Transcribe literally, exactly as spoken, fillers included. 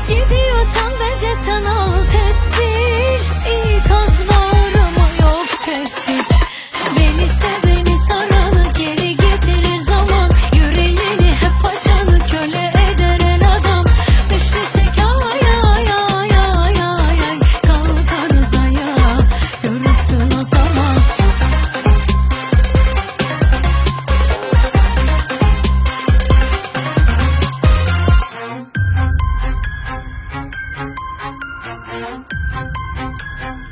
Gidiyorsan bence sen al tedbir. İkaz var ama yok tehdit. Beni seveni saranı geri getirir zaman. Yüreğini hep açanı köle eder el adam. Düştüysek ay ay ay ay ay ay. Kalkarız ayağa, görürsün o zaman. Thank you.